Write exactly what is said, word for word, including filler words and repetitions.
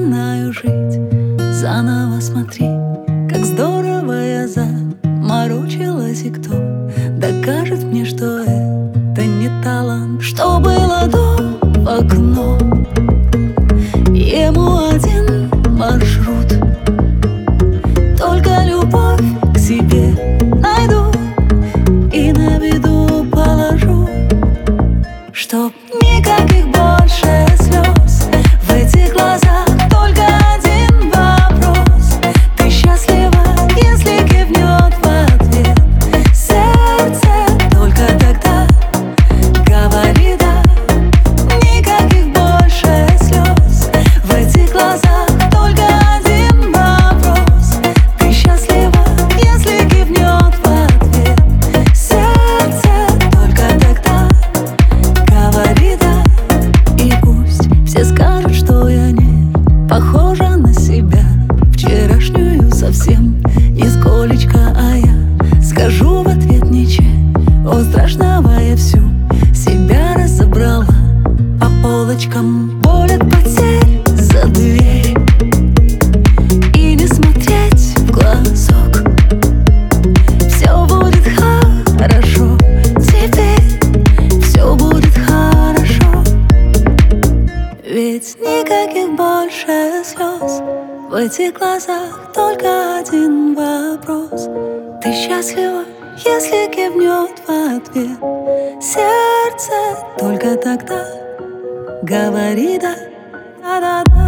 начинаю жить заново, смотри, как здорово я заморочилась. И кто докажет мне, что это не талант? Что было до в окно, ему один маршрут. Только любовь к себе найду и на виду положу, чтоб никаких больше слез в этих глазах. Только один вопрос: ты счастлива, если кивнет в ответ сердце? Только тогда говори да. Никаких больше слез в этих глазах. Только один вопрос: ты счастлива, если кивнет в ответ сердце? Только тогда говори да. И пусть все скажут, что я не похожа на себя вчерашнюю совсем нисколечко, а я скажу в ответ ничего страшного. Я всю себя разобрала по полочкам. Боль от потерь за дверь и не смотреть в глазок. Все будет хорошо, теперь все будет хорошо. Ведь никаких больше слез в этих глазах. Только один вопрос: ты счастлива, если кивнет в ответ сердце? Только тогда говори да. Да-да-да.